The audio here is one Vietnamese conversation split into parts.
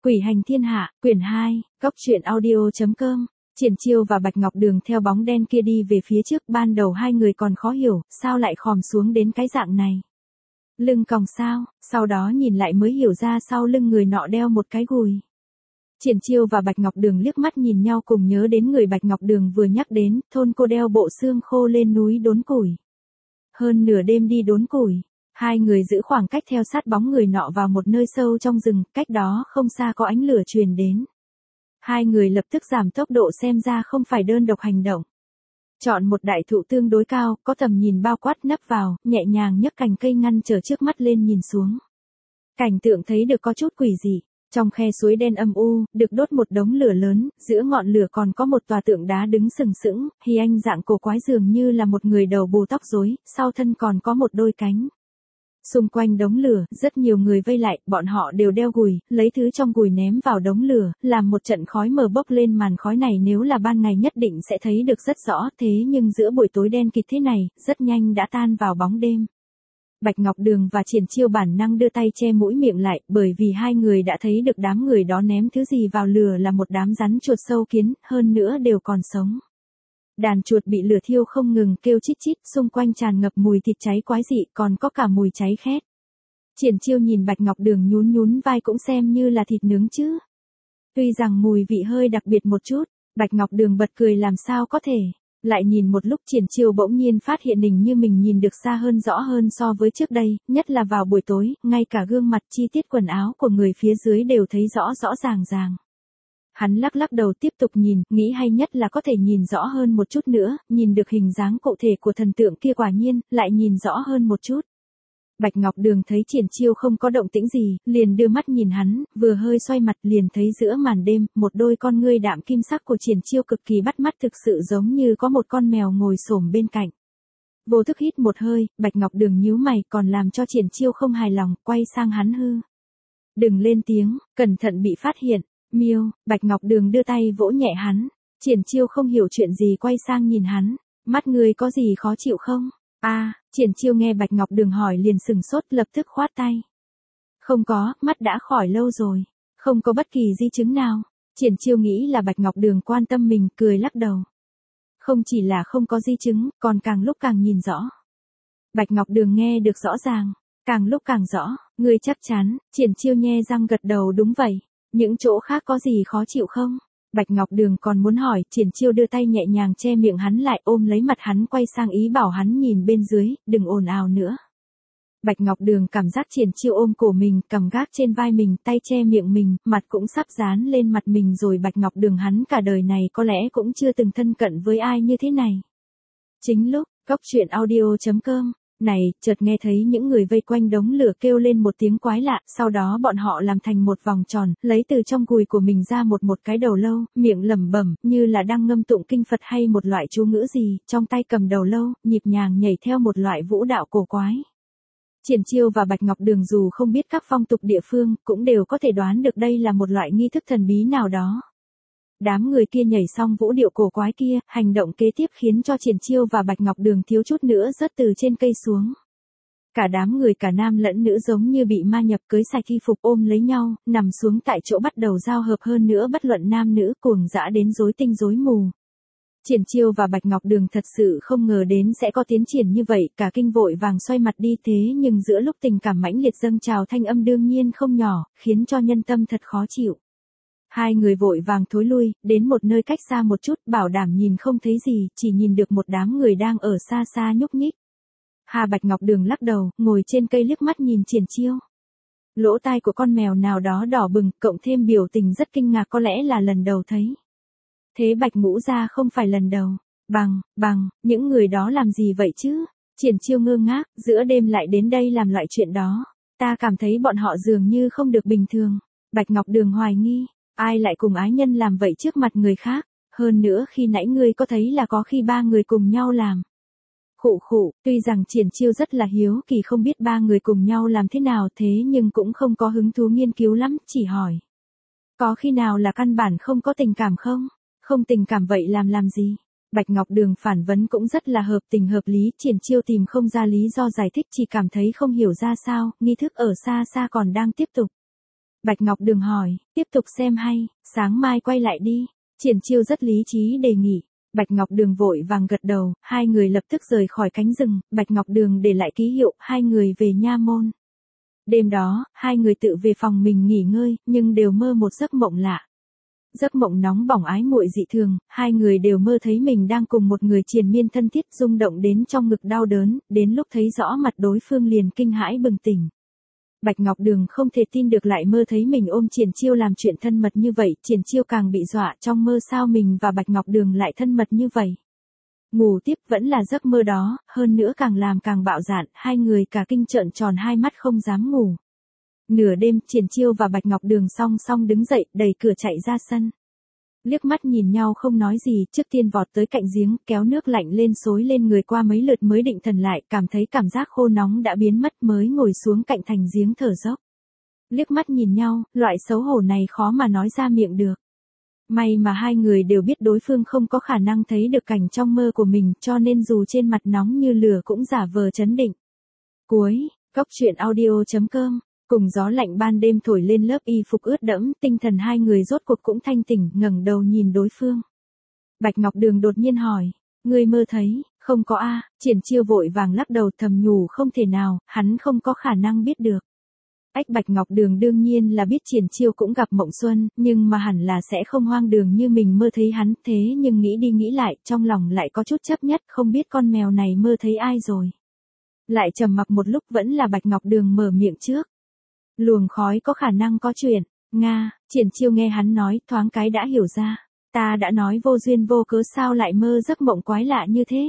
Quỷ hành thiên hạ, quyển 2, Cốc truyện audio.com. Triển Chiêu và Bạch Ngọc Đường theo bóng đen kia đi về phía trước, ban đầu hai người còn khó hiểu, sao lại khom xuống đến cái dạng này. Lưng còng sao, sau đó nhìn lại mới hiểu ra sau lưng người nọ đeo một cái gùi. Triển Chiêu và Bạch Ngọc Đường liếc mắt nhìn nhau cùng nhớ đến người Bạch Ngọc Đường vừa nhắc đến, thôn cô đeo bộ xương khô lên núi đốn củi. Hơn nửa đêm đi đốn củi. Hai người giữ khoảng cách theo sát bóng người nọ vào một nơi sâu trong rừng, cách đó không xa có ánh lửa truyền đến. Hai người lập tức giảm tốc độ, xem ra không phải đơn độc hành động. Chọn một đại thụ tương đối cao, có tầm nhìn bao quát, nấp vào, nhẹ nhàng nhấc cành cây ngăn trở trước mắt lên nhìn xuống. Cảnh tượng thấy được có chút quỷ dị. Trong khe suối đen âm u, được đốt một đống lửa lớn, giữa ngọn lửa còn có một tòa tượng đá đứng sừng sững, hi anh dạng cổ quái dường như là một người đầu bù tóc rối, sau thân còn có một đôi cánh. Xung quanh đống lửa, rất nhiều người vây lại, bọn họ đều đeo gùi, lấy thứ trong gùi ném vào đống lửa, làm một trận khói mờ bốc lên. Màn khói này nếu là ban ngày nhất định sẽ thấy được rất rõ, thế nhưng giữa buổi tối đen kịt thế này, rất nhanh đã tan vào bóng đêm. Bạch Ngọc Đường và Triển Chiêu bản năng đưa tay che mũi miệng lại, bởi vì hai người đã thấy được đám người đó ném thứ gì vào lửa là một đám rắn chuột sâu kiến, hơn nữa đều còn sống. Đàn chuột bị lửa thiêu không ngừng kêu chít chít, xung quanh tràn ngập mùi thịt cháy quái dị, còn có cả mùi cháy khét. Triển Chiêu nhìn Bạch Ngọc Đường nhún nhún vai, cũng xem như là thịt nướng chứ. Tuy rằng mùi vị hơi đặc biệt một chút, Bạch Ngọc Đường bật cười làm sao có thể. Lại nhìn một lúc, Triển Chiêu bỗng nhiên phát hiện hình như mình nhìn được xa hơn, rõ hơn so với trước đây, nhất là vào buổi tối, ngay cả gương mặt, chi tiết quần áo của người phía dưới đều thấy rõ rõ ràng ràng. Hắn lắc lắc đầu tiếp tục nhìn, nghĩ hay nhất là có thể nhìn rõ hơn một chút nữa, nhìn được hình dáng cụ thể của thần tượng kia, quả nhiên, lại nhìn rõ hơn một chút. Bạch Ngọc Đường thấy Triển Chiêu không có động tĩnh gì, liền đưa mắt nhìn hắn, vừa hơi xoay mặt liền thấy giữa màn đêm, một đôi con ngươi đạm kim sắc của Triển Chiêu cực kỳ bắt mắt, thực sự giống như có một con mèo ngồi xổm bên cạnh. Vô thức hít một hơi, Bạch Ngọc Đường nhíu mày, còn làm cho Triển Chiêu không hài lòng, quay sang hắn hư. Đừng lên tiếng, cẩn thận bị phát hiện. Miêu, Bạch Ngọc Đường đưa tay vỗ nhẹ hắn. Triển Chiêu không hiểu chuyện gì, quay sang nhìn hắn. Mắt người có gì khó chịu không? Triển Chiêu nghe Bạch Ngọc Đường hỏi liền sừng sốt, lập tức khoát tay. Không có, mắt đã khỏi lâu rồi. Không có bất kỳ di chứng nào. Triển Chiêu nghĩ là Bạch Ngọc Đường quan tâm mình, cười lắc đầu. Không chỉ là không có di chứng, còn càng lúc càng nhìn rõ. Bạch Ngọc Đường nghe được rõ ràng. Càng lúc càng rõ, ngươi chắc chắn. Triển Chiêu nhe răng gật đầu, đúng vậy. Những chỗ khác có gì khó chịu không? Bạch Ngọc Đường còn muốn hỏi, Triển Chiêu đưa tay nhẹ nhàng che miệng hắn lại, ôm lấy mặt hắn, quay sang ý bảo hắn nhìn bên dưới, đừng ồn ào nữa. Bạch Ngọc Đường cảm giác Triển Chiêu ôm cổ mình, cầm gác trên vai mình, tay che miệng mình, mặt cũng sắp dán lên mặt mình rồi. Bạch Ngọc Đường hắn cả đời này có lẽ cũng chưa từng thân cận với ai như thế này. Chính lúc, Cốc truyện audio.com này, chợt nghe thấy những người vây quanh đống lửa kêu lên một tiếng quái lạ, sau đó bọn họ làm thành một vòng tròn, lấy từ trong gùi của mình ra một cái đầu lâu, miệng lẩm bẩm, như là đang ngâm tụng kinh Phật hay một loại chú ngữ gì, trong tay cầm đầu lâu, nhịp nhàng nhảy theo một loại vũ đạo cổ quái. Triển Chiêu và Bạch Ngọc Đường dù không biết các phong tục địa phương, cũng đều có thể đoán được đây là một loại nghi thức thần bí nào đó. Đám người kia nhảy xong vũ điệu cổ quái kia, hành động kế tiếp khiến cho Triển Chiêu và Bạch Ngọc Đường thiếu chút nữa rớt từ trên cây xuống. Cả đám người cả nam lẫn nữ giống như bị ma nhập, cưới sạch y phục, ôm lấy nhau, nằm xuống tại chỗ bắt đầu giao hợp, hơn nữa bất luận nam nữ, cuồng dã đến rối tinh rối mù. Triển Chiêu và Bạch Ngọc Đường thật sự không ngờ đến sẽ có tiến triển như vậy, cả kinh vội vàng xoay mặt đi, thế nhưng giữa lúc tình cảm mãnh liệt dâng trào, thanh âm đương nhiên không nhỏ, khiến cho nhân tâm thật khó chịu. Hai người vội vàng thối lui, đến một nơi cách xa một chút, bảo đảm nhìn không thấy gì, chỉ nhìn được một đám người đang ở xa xa nhúc nhích. Bạch Ngọc Đường lắc đầu, ngồi trên cây liếc mắt nhìn Triển Chiêu. Lỗ tai của con mèo nào đó đỏ bừng, cộng thêm biểu tình rất kinh ngạc, có lẽ là lần đầu thấy. Thế Bạch Ngũ gia không phải lần đầu. Những người đó làm gì vậy chứ? Triển Chiêu ngơ ngác, giữa đêm lại đến đây làm loại chuyện đó. Ta cảm thấy bọn họ dường như không được bình thường. Bạch Ngọc Đường hoài nghi. Ai lại cùng ái nhân làm vậy trước mặt người khác? Hơn nữa khi nãy ngươi có thấy là có khi ba người cùng nhau làm. Tuy rằng Triển Chiêu rất là hiếu kỳ không biết ba người cùng nhau làm thế nào, thế nhưng cũng không có hứng thú nghiên cứu lắm, chỉ hỏi. Có khi nào là căn bản không có tình cảm không? Không tình cảm vậy làm gì? Bạch Ngọc Đường phản vấn cũng rất là hợp tình hợp lý, Triển Chiêu tìm không ra lý do giải thích, chỉ cảm thấy không hiểu ra sao, nghi thức ở xa xa còn đang tiếp tục. Bạch Ngọc Đường hỏi, tiếp tục xem hay, sáng mai quay lại đi. Triển Chiêu rất lý trí đề nghị. Bạch Ngọc Đường vội vàng gật đầu, hai người lập tức rời khỏi cánh rừng, Bạch Ngọc Đường để lại ký hiệu, hai người về nha môn. Đêm đó, hai người tự về phòng mình nghỉ ngơi, nhưng đều mơ một giấc mộng lạ. Giấc mộng nóng bỏng ái muội dị thường, hai người đều mơ thấy mình đang cùng một người triền miên thân thiết, rung động đến trong ngực đau đớn, đến lúc thấy rõ mặt đối phương liền kinh hãi bừng tỉnh. Bạch Ngọc Đường không thể tin được lại mơ thấy mình ôm Triển Chiêu làm chuyện thân mật như vậy, Triển Chiêu càng bị dọa, trong mơ sao mình và Bạch Ngọc Đường lại thân mật như vậy. Ngủ tiếp vẫn là giấc mơ đó, hơn nữa càng làm càng bạo dạn, hai người cả kinh trợn tròn hai mắt không dám ngủ. Nửa đêm, Triển Chiêu và Bạch Ngọc Đường song song đứng dậy, đẩy cửa chạy ra sân. Liếc mắt nhìn nhau không nói gì, trước tiên vọt tới cạnh giếng, kéo nước lạnh lên xối lên người qua mấy lượt mới định thần lại, cảm thấy cảm giác khô nóng đã biến mất mới ngồi xuống cạnh thành giếng thở dốc. Liếc mắt nhìn nhau, loại xấu hổ này khó mà nói ra miệng được. May mà hai người đều biết đối phương không có khả năng thấy được cảnh trong mơ của mình, cho nên dù trên mặt nóng như lửa cũng giả vờ trấn định. Cuối, Cốc truyện audio.com. Cùng gió lạnh ban đêm thổi lên lớp y phục ướt đẫm, tinh thần hai người rốt cuộc cũng thanh tỉnh, ngẩng đầu nhìn đối phương. Bạch Ngọc Đường đột nhiên hỏi, ngươi mơ thấy, không có a? Triển Chiêu vội vàng lắc đầu thầm nhủ không thể nào, hắn không có khả năng biết được. Bạch Ngọc Đường đương nhiên là biết Triển Chiêu cũng gặp mộng xuân, nhưng mà hẳn là sẽ không hoang đường như mình mơ thấy hắn, thế nhưng nghĩ đi nghĩ lại, trong lòng lại có chút chấp nhất, không biết con mèo này mơ thấy ai rồi. Lại trầm mặc một lúc vẫn là Bạch Ngọc Đường mở miệng trước. Luồng khói có khả năng có chuyện, Nga. Triển Chiêu nghe hắn nói, thoáng cái đã hiểu ra. Ta đã nói vô duyên vô cớ sao lại mơ giấc mộng quái lạ như thế.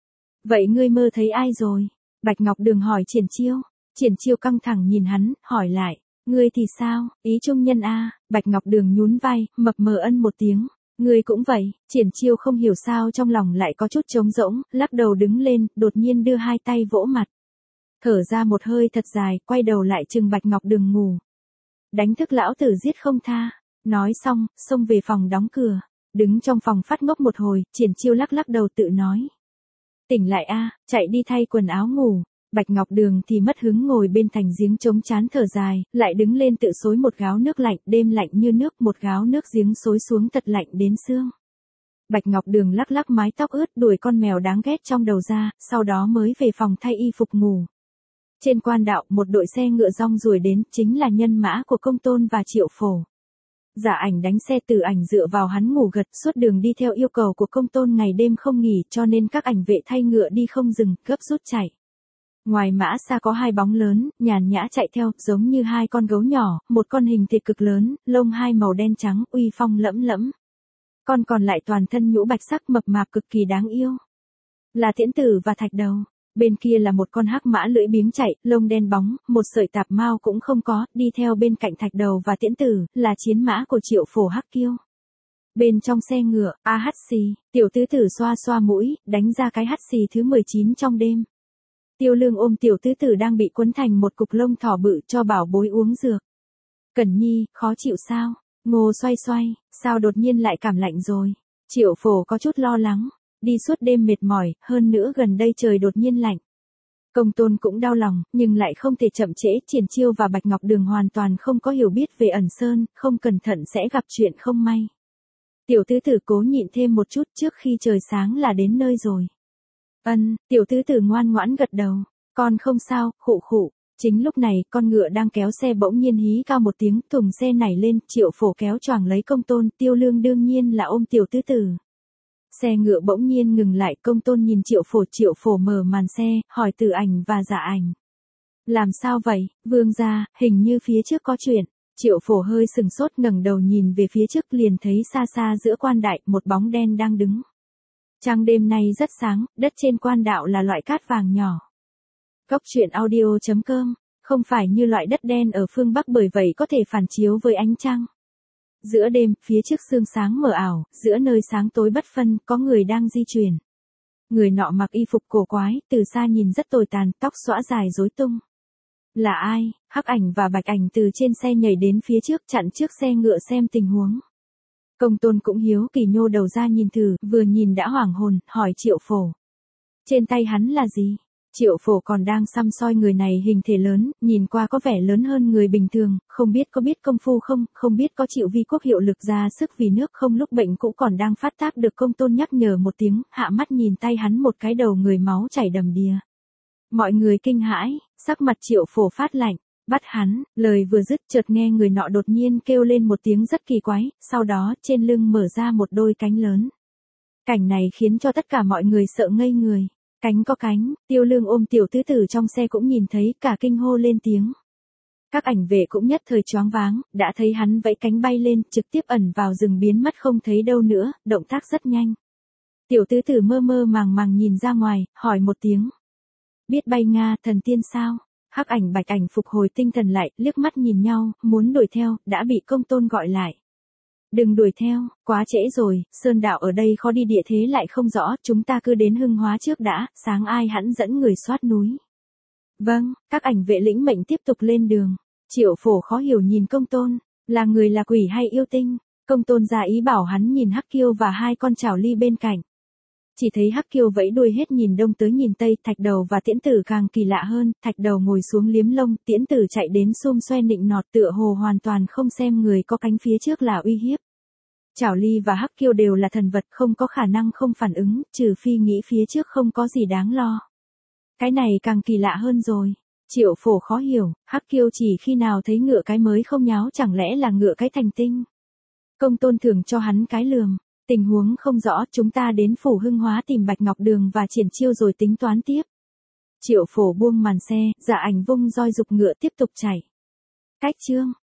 Vậy ngươi mơ thấy ai rồi? Bạch Ngọc Đường hỏi Triển Chiêu. Triển Chiêu căng thẳng nhìn hắn, hỏi lại, ngươi thì sao, ý trung nhân a? Bạch Ngọc Đường nhún vai, mập mờ ân một tiếng. Ngươi cũng vậy. Triển Chiêu không hiểu sao trong lòng lại có chút trống rỗng, lắc đầu đứng lên, đột nhiên đưa hai tay vỗ mặt. Thở ra một hơi thật dài, quay đầu lại trừng Bạch Ngọc Đường ngủ. Đánh thức lão tử giết không tha. Nói xong, xông về phòng đóng cửa. Đứng trong phòng phát ngốc một hồi, Triển Chiêu lắc lắc đầu tự nói. Tỉnh lại a, chạy đi thay quần áo ngủ. Bạch Ngọc Đường thì mất hứng ngồi bên thành giếng chống chán thở dài, lại đứng lên tự xối một gáo nước lạnh, đêm lạnh như nước, một gáo nước giếng xối xuống thật lạnh đến xương. Bạch Ngọc Đường lắc lắc mái tóc ướt đuổi con mèo đáng ghét trong đầu ra, sau đó mới về phòng thay y phục ngủ. Trên quan đạo, một đội xe ngựa rong ruổi đến, chính là nhân mã của Công Tôn và Triệu Phổ. Giả Ảnh đánh xe Từ Ảnh dựa vào hắn ngủ gật, suốt đường đi theo yêu cầu của Công Tôn ngày đêm không nghỉ, cho nên các ảnh vệ thay ngựa đi không dừng, gấp rút chạy. Ngoài mã xa có hai bóng lớn, nhàn nhã chạy theo, giống như hai con gấu nhỏ, một con hình thịt cực lớn, lông hai màu đen trắng, uy phong lẫm lẫm. Con còn lại toàn thân nhũ bạch sắc mập mạp cực kỳ đáng yêu. Là Tiễn Tử và Thạch Đầu. Bên kia là một con hắc mã lưỡi biếng chạy, lông đen bóng, một sợi tạp mao cũng không có, đi theo bên cạnh Thạch Đầu và Tiễn Tử, là chiến mã của Triệu Phổ Hắc Kiêu. Bên trong xe ngựa, a hắt xì, tiểu tứ tử xoa xoa mũi, đánh ra cái hắt xì thứ 19 trong đêm. Tiêu Lương ôm tiểu tứ tử đang bị quấn thành một cục lông thỏ bự cho bảo bối uống dược. Cẩn Nhi, khó chịu sao? Ngô xoay xoay, sao đột nhiên lại cảm lạnh rồi? Triệu Phổ có chút lo lắng. Đi suốt đêm mệt mỏi, hơn nữa gần đây trời đột nhiên lạnh. Công Tôn cũng đau lòng, nhưng lại không thể chậm trễ, Triển Chiêu và Bạch Ngọc Đường hoàn toàn không có hiểu biết về ẩn sơn, không cẩn thận sẽ gặp chuyện không may. Tiểu tứ tử cố nhịn thêm một chút, trước khi trời sáng là đến nơi rồi. Tiểu tứ tử ngoan ngoãn gật đầu. Con không sao, khụ khụ. Chính lúc này, con ngựa đang kéo xe bỗng nhiên hí cao một tiếng, thùng xe nảy lên, Triệu Phổ kéo choàng lấy Công Tôn, Tiêu Lương đương nhiên là ôm tiểu tứ tử. Xe ngựa bỗng nhiên ngừng lại, Công Tôn nhìn Triệu Phổ mở màn xe, hỏi Từ Ảnh và Giả Ảnh. Làm sao vậy, vương gia, hình như phía trước có chuyện. Triệu Phổ hơi sừng sốt ngẩng đầu nhìn về phía trước liền thấy xa xa giữa quan đại, một bóng đen đang đứng. Trăng đêm nay rất sáng, đất trên quan đạo là loại cát vàng nhỏ. Cốc truyện audio.com, không phải như loại đất đen ở phương Bắc bởi vậy có thể phản chiếu với ánh trăng. Giữa đêm, phía trước sương sáng mờ ảo, giữa nơi sáng tối bất phân, có người đang di chuyển. Người nọ mặc y phục cổ quái, từ xa nhìn rất tồi tàn, tóc xõa dài rối tung. Là ai? Hắc Ảnh và Bạch Ảnh từ trên xe nhảy đến phía trước, chặn trước xe ngựa xem tình huống. Công Tôn cũng hiếu kỳ nhô đầu ra nhìn thử, vừa nhìn đã hoảng hồn, hỏi Triệu Phổ. Trên tay hắn là gì? Triệu Phổ còn đang săm soi người này hình thể lớn, nhìn qua có vẻ lớn hơn người bình thường, không biết có biết công phu không, không biết có chịu vi quốc hiệu lực ra sức vì nước không, lúc bệnh cũ còn đang phát tác được Công Tôn nhắc nhở một tiếng, hạ mắt nhìn tay hắn một cái, đầu người máu chảy đầm đìa. Mọi người kinh hãi, sắc mặt Triệu Phổ phát lạnh, bắt hắn, lời vừa dứt chợt nghe người nọ đột nhiên kêu lên một tiếng rất kỳ quái, sau đó trên lưng mở ra một đôi cánh lớn. Cảnh này khiến cho tất cả mọi người sợ ngây người. Cánh có cánh, Tiêu Lương ôm tiểu tứ tử trong xe cũng nhìn thấy, cả kinh hô lên tiếng. Các ảnh vệ cũng nhất thời choáng váng, đã thấy hắn vẫy cánh bay lên, trực tiếp ẩn vào rừng biến mất không thấy đâu nữa, động tác rất nhanh. Tiểu tứ tử mơ mơ màng màng nhìn ra ngoài, hỏi một tiếng. Biết bay Nga, thần tiên sao? Hắc Ảnh Bạch Ảnh phục hồi tinh thần lại, liếc mắt nhìn nhau, muốn đuổi theo, đã bị Công Tôn gọi lại. Đừng đuổi theo, quá trễ rồi, sơn đạo ở đây khó đi, địa thế lại không rõ, chúng ta cứ đến Hưng Hóa trước đã, sáng ai hẵng dẫn người soát núi. Vâng, các ảnh vệ lĩnh mệnh tiếp tục lên đường. Triệu Phổ khó hiểu nhìn Công Tôn, là người là quỷ hay yêu tinh? Công Tôn ra ý bảo hắn nhìn Hắc Kiêu và hai con chảo ly bên cạnh. Chỉ thấy Hắc Kiêu vẫy đuôi hết nhìn đông tới nhìn tây, Thạch Đầu và Tiễn Tử càng kỳ lạ hơn, Thạch Đầu ngồi xuống liếm lông, Tiễn Tử chạy đến xum xoe nịnh nọt, tựa hồ hoàn toàn không xem người có cánh phía trước là uy hiếp. Chảo Ly và Hắc Kiêu đều là thần vật, không có khả năng không phản ứng, trừ phi nghĩ phía trước không có gì đáng lo. Cái này càng kỳ lạ hơn rồi. Triệu Phổ khó hiểu, Hắc Kiêu chỉ khi nào thấy ngựa cái mới không nháo, chẳng lẽ là ngựa cái thành tinh. Công Tôn thưởng cho hắn cái lườm. Tình huống không rõ, chúng ta đến phủ Hưng Hóa tìm Bạch Ngọc Đường và Triển Chiêu rồi tính toán tiếp. Triệu Phổ buông màn xe, Dạ Ảnh vung roi dục ngựa tiếp tục chạy. Cách chương